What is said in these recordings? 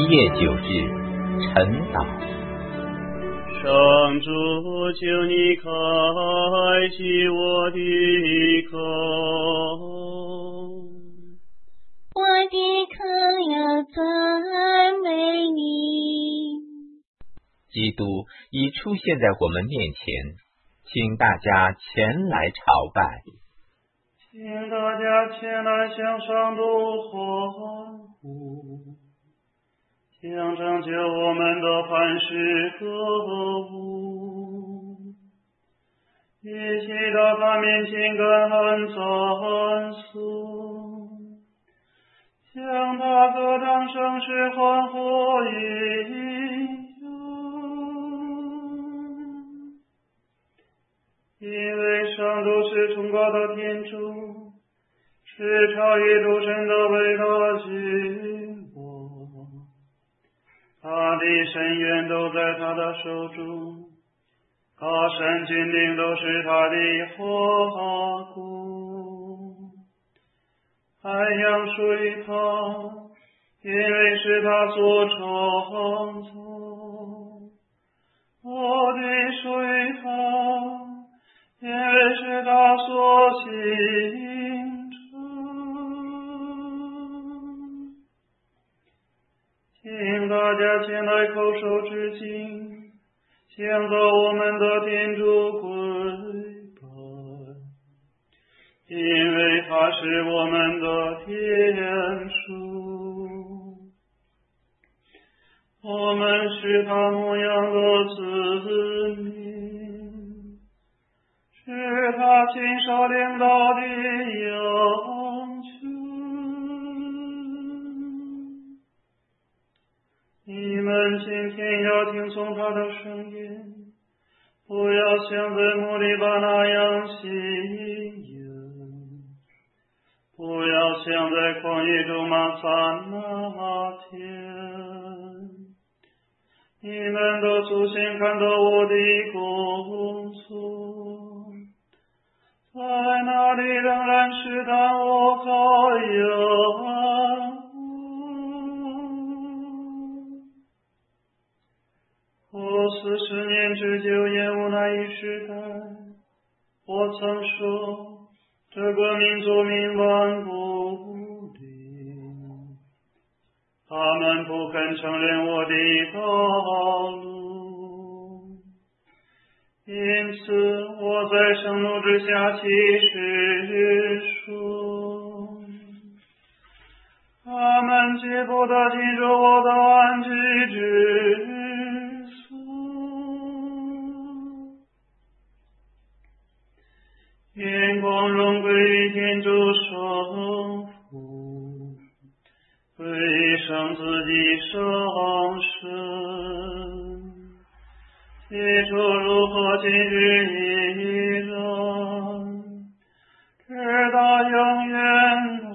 月9日，晨祷。 上主，求你开启我的口， 我的口要赞美你。 基督已出现在我们面前，请大家前来朝拜。 请大家前来向上主欢呼，向拯救我们的磐石歌舞，一起到他面前感恩赞颂，向他歌唱声势欢呼应因为上主是崇高的天主，是超越诸神的伟大君王，他的深渊都在他的手中，他神军令都是他的花鼓，海洋属于他，因为是他所创造，大地属于他，因为是他所形成。请大家前来叩首致敬，向着我们的天主跪拜，因为他是我们的天主，我们是他牧养的子民，是他亲手领导的羊群。你们今天要听从他的声音，不要像在木里巴那样行淫，不要像在旷野中漫散那天。你们的祖先看到我的工作，在那里仍然试探我考验我40年之久厌恶那一时代，我曾说这个民族冥顽不灵，他们不肯承认我的道路，因此我在盛怒之下起誓说，他们绝不得进入我的安居之所。愿光荣归于天主圣父，归于圣子的圣神，起初如何今日依然，直到永远。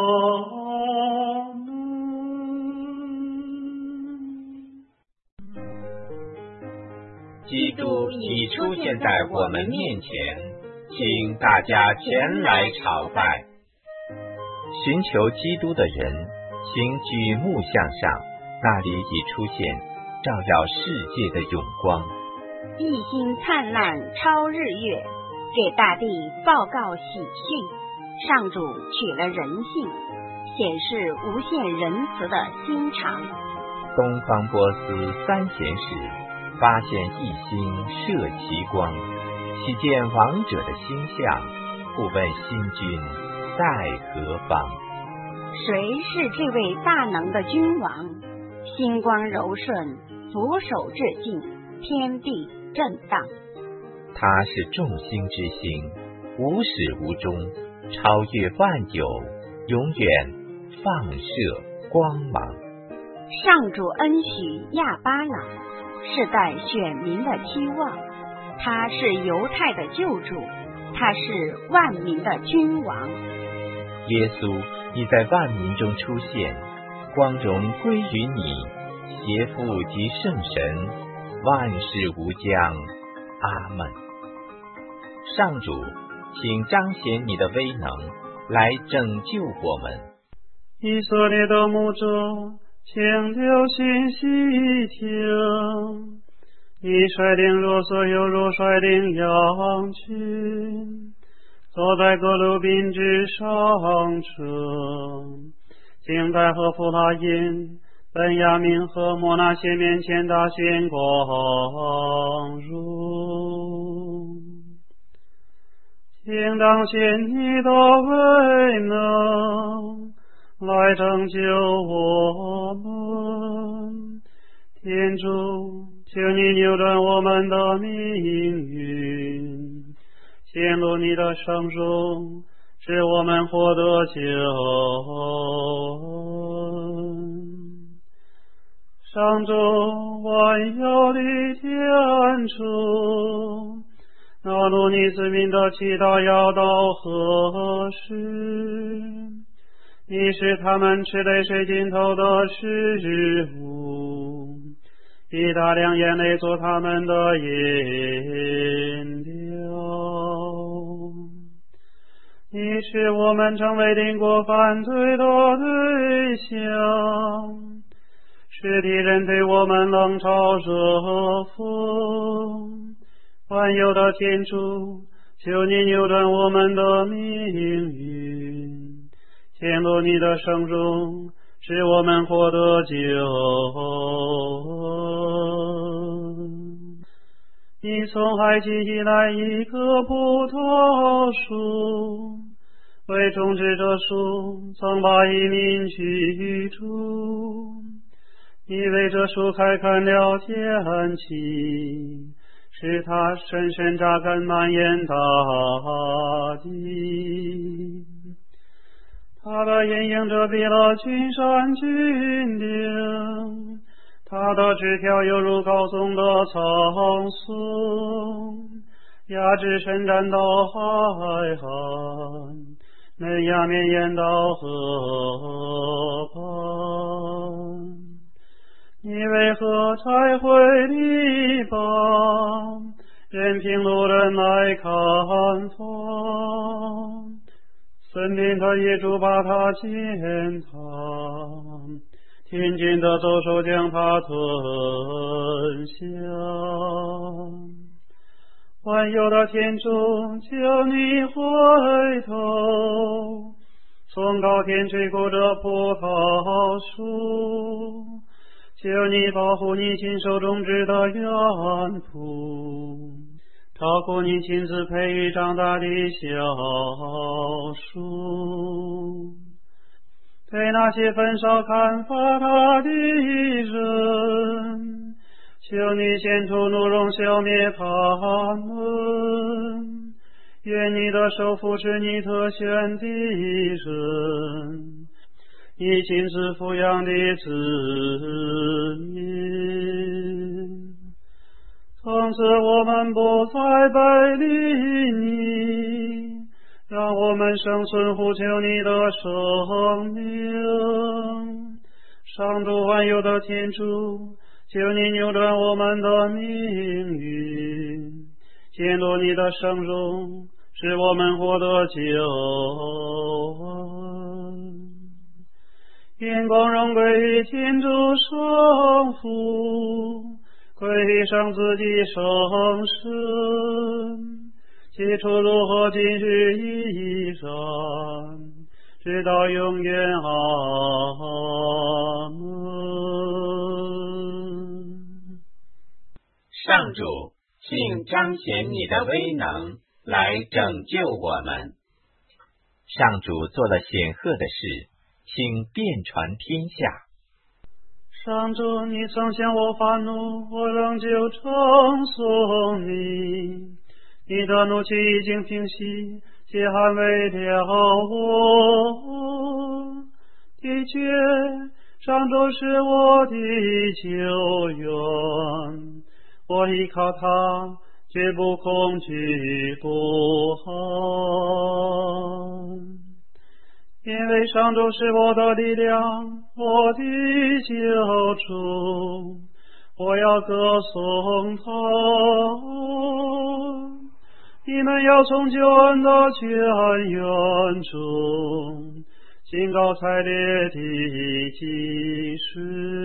基督已出现在我们面前，请大家前来朝拜。寻求基督的人，请举目向上，那里已出现照耀世界的永光。 一星灿烂超日月，给大地报告喜讯。上主取了人性，显示无限仁慈的心肠。 东方波斯3贤士发现一星射其光，喜见王者的星象，故问星君在何方？ 谁是这位大能的君王？星光柔顺，俯首致敬，天地震荡。 他是众星之星，无始无终，超越万有，永远放射光芒。 上主恩许亚巴郎，是代选民的期望。他是犹太的救主，他是万民的君王。 耶稣，你在万民中出现，光荣归于你，邪父及圣神，万事无疆。阿们。上主，请彰显你的威能，来拯救我们。 以色列的牧者， 请留心细听。你率领若瑟，又如率领羊群，坐在各路宾之上者，竟在何弗拉因、本雅明和摩那些面前大显光荣。应当显你的威能，来拯救我们。天主，求你扭转我们的命运，显露你的圣容，使我们获得救恩。上主万有的天主，恼怒你子民的祈祷要到何时？你使他们吃泪水尽头的食物，以大量眼泪做他们的饮料。你使我们成为邻国犯罪的对象，使敌人对我们冷嘲热讽。万有的天主，求你扭转我们的命运，显露你的圣容，使我们获得救恩。你从埃及以来一棵葡萄树，为种植这树，曾把移民居住。你为这树开垦了天气，使它深深扎根蔓延大地。它的阴影遮蔽了群山峻岭，它的枝条犹如高耸的苍松，压枝伸展到海岸，嫩芽绵延到河畔。你为何拆毁篱笆，任凭路人来看访？森林的野猪把它践踏，天军的走兽将它吞下。万有的天主，求你回头，从高天垂顾着葡萄树，求你保护你亲手种植的园圃，照顾你亲自培育长大的小树。对那些焚烧砍伐他的人，求你显出怒容，消灭他们。愿你的手扶持你特选的人，你亲自抚养的子民。从此我们不再背离你，让我们生存呼求你的生命。上主万有的天主，求你扭转我们的命运，显露你的圣容，使我们获得救恩。愿光荣归于天主圣父，归于圣子的圣神，起初如何，今日依然，直到永远。阿门。 上主，请彰显你的威能，来拯救我们。上主做了显赫的事，请遍传天下。 上主，你曾向我发怒，我仍旧称颂你。你的怒气已经平息，且安慰了我。的确，上主是我的救援，我依靠他，绝不恐惧不安。因为上主是我的力量，我的救主，我要歌颂他。你们要从救恩的泉源中兴高采烈地祭祀。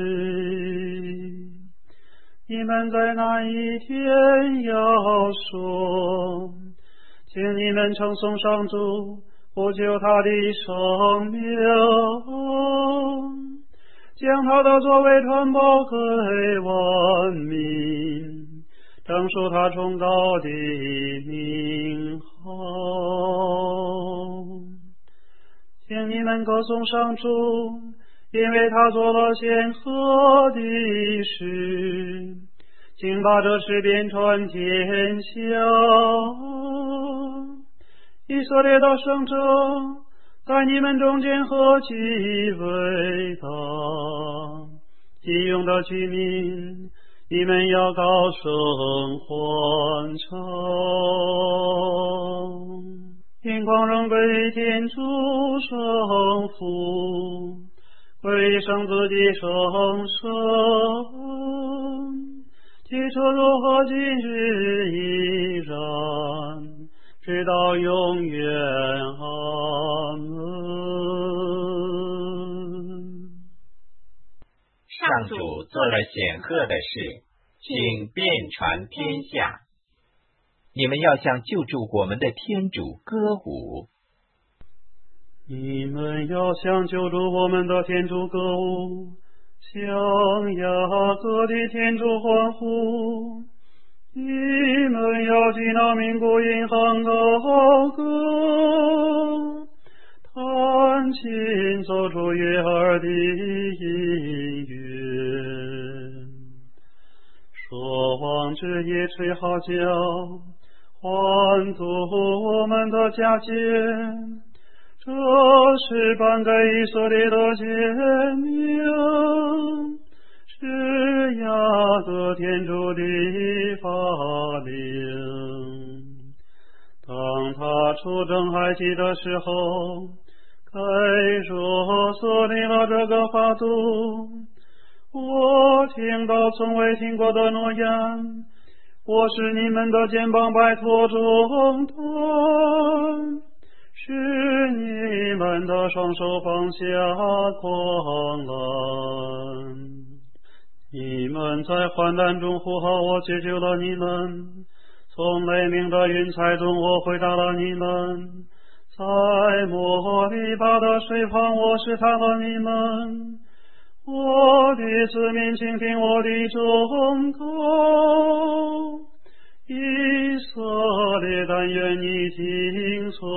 你们在那一天要说，请你们称颂上主，呼救他的圣名，将他的作为传播给万民，正述他崇高的名号。请你们歌颂上主，因为他做了显赫的事，请把这事遍传天下。以色列的圣者，在你们中间何其伟大！极勇的居民，你们要高声欢唱。因光荣归天主圣父，归圣子的圣神，起初如何今日依然，直到永远。阿门。 上主做了显赫的事，请遍传天下。你们要向救助我们的天主歌舞。 你们要向救助我们的天主歌舞，向雅各的天主欢呼。你们要纪念民国银行高歌，弹琴奏出悦耳的音乐，说往之夜吹号角，欢度我们的佳节。这是颁给以色列的诫命，是雅各天主的法令。当他出征埃及的时候，该若设立了这个法度。我听到从未听过的诺言，我使你们的肩膀摆脱重担，使你们的双手放下狂澜。你们在患难中呼号，我解救了你们；从雷鸣的云彩中，我回答了你们；在摩利巴的水旁，我试探了你们。我的子民，请听我的忠告。以色列，但愿你听从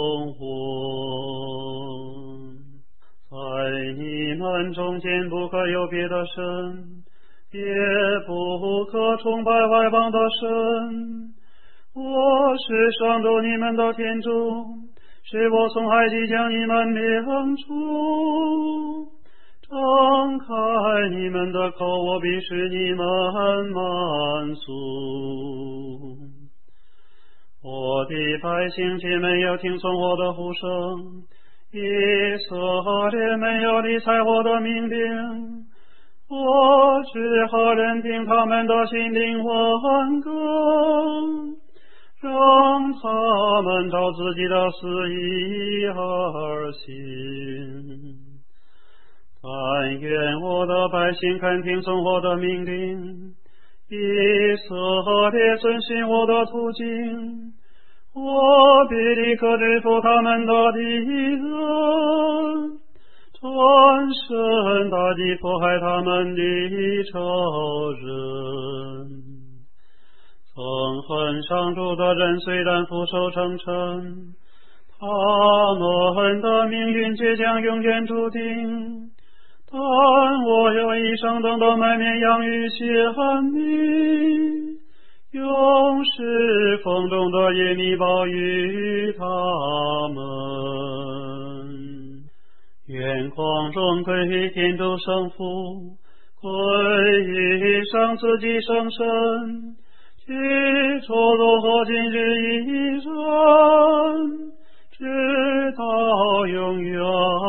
我。在你们中间不可有别的神，也不可崇拜外邦的神。我是上主你们的天主，是我从埃及将你们领出。张开你们的口，我必使你们满足。我的百姓却没有听从我的呼声，以色列没有理睬我的命令，我只好任凭他们的心灵顽梗，让他们照自己的私意而行。但愿我的百姓肯听从我的命令，以色列遵循我的途径，我必立刻制服他们的敌人，转身打击迫害他们的仇人。憎恨上主的人虽然俯首称臣，他们的命运却将永远注定。但我有一生等的麦面养育献你，永世风中的野蜜保育他们。愿光荣归天主圣父，归于上自己圣神，起初如何今日依然，直到永远。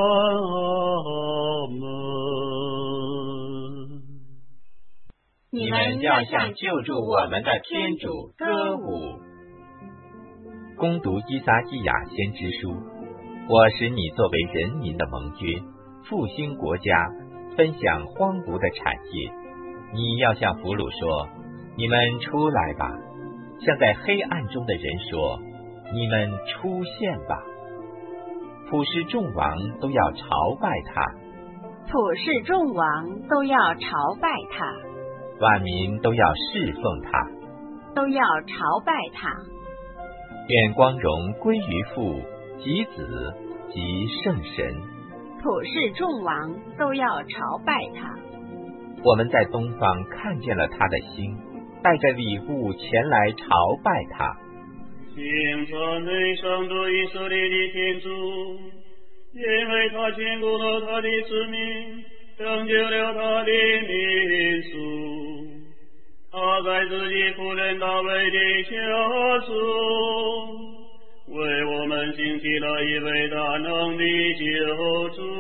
阿门。 你们要向救助我们的天主歌舞。恭读依撒意亚先知书。 我使你作为人民的盟约，复兴国家，分享荒芜的产业。你要向俘虏说，你们出来吧；向在黑暗中的人说，你们出现吧。普世众王都要朝拜他， 普世众王都要朝拜他， 万民都要侍奉他， 都要朝拜他。 愿光荣归于父及子及圣神。 普世众王都要朝拜他。 我们在东方看见了他的星，带着礼物前来朝拜他。 请赞美上主以色列的天主，因为他眷顾了他的子民，拯救了他的民族。他在自己仆人大卫的家中，为我们兴起了一位大能的救主。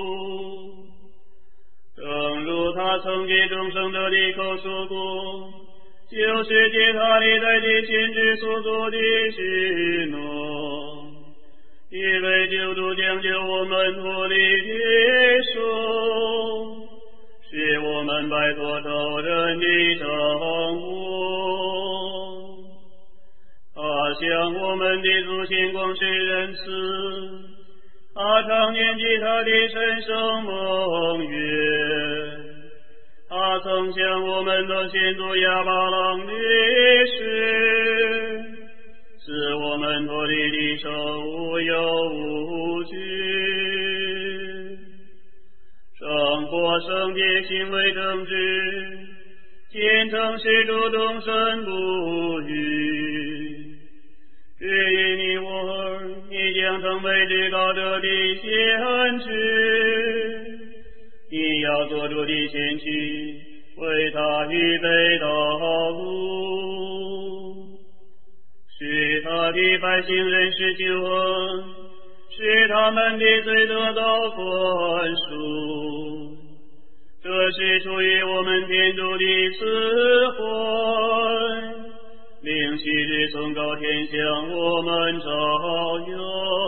正如他曾借众圣者的口说过，就是借他历代的先知所做的许诺，一位救主将救我们脱离敌手，使我们摆脱仇人的掌握。他向我们的祖先广施仁慈，他常念及他的神圣盟约。他曾向我们的先祖亚巴郎立誓，使我们脱离敌手无忧无惧。生活圣洁，行为正直，虔诚使主终身不渝。至于你我儿，你将成为至高者的先知，你要做主的先驱，为他预备道路，使他的百姓认识救恩，使他们的罪得到宽恕。这是出于我们天主的慈怀，令昔日崇高天向我们照耀。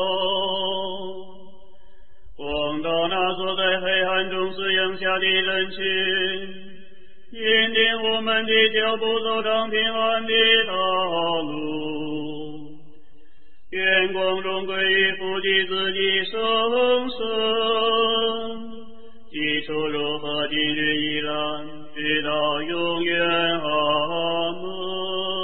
光到那坐在黑暗中死荫下的人群，引领我们的脚步走上平安的道路。愿光荣归于父及子及圣神，起初如何，今日依然，直到永远。阿门。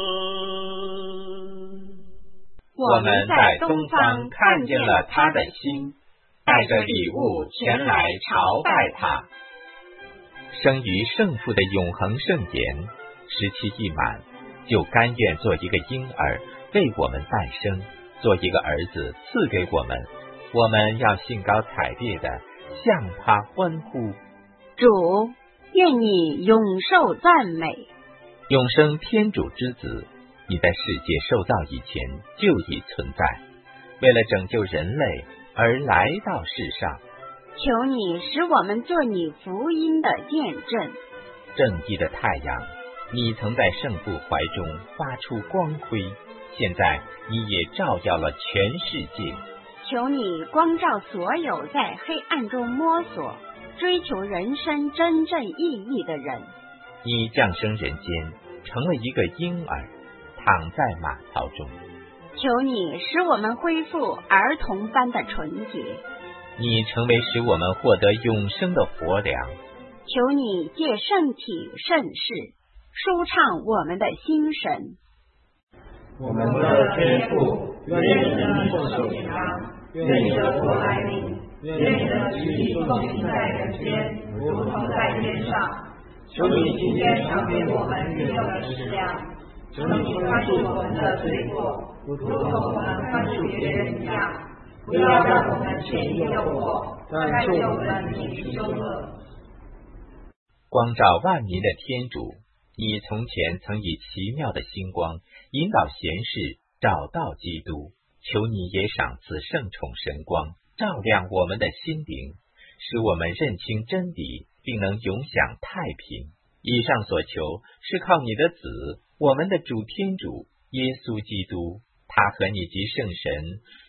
我们在东方看见了他的星，带着礼物前来朝拜他。生于圣父的永恒圣言，时期一满，就甘愿做一个婴儿为我们诞生，做一个儿子赐给我们。我们要兴高采烈的向他欢呼。 主，愿你永受赞美。 永生天主之子，你在世界受造以前就已存在，为了拯救人类而来到世上。 求你使我们做你福音的见证。 正义的太阳，你曾在圣父怀中发出光辉，现在你也照耀了全世界。 求你光照所有在黑暗中摸索追求人生真正意义的人。 你降生人间，成了一个婴儿，躺在马槽中。 求你使我们恢复儿童般的纯洁。 你成为使我们获得永生的活粮。 求你借圣体圣事舒畅我们的心神。 我们的天父，愿你的寿寿平安，愿你的国来临，愿你的旨意奉行在人间，如同在天上。求你今天赏给我们日用的食粮，求你宽恕我们的罪过，如同我们宽恕别人一样。不要让我们陷于诱惑，但救我们免于羞恶。 光照万民的天主，你从前曾以奇妙的星光引导贤士找到基督，求你也赏赐圣宠神光，照亮我们的心灵，使我们认清真理，并能永享太平。以上所求是靠你的子，我们的主天主耶稣基督，他和你及圣神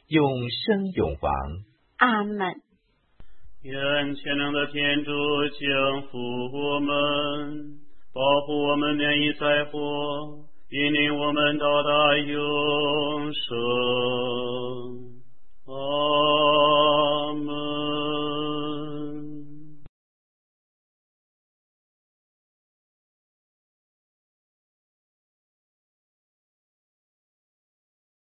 永生永王。 阿门。 愿全能的天主降福我们，保护我们免于灾祸，引领我们到达永生。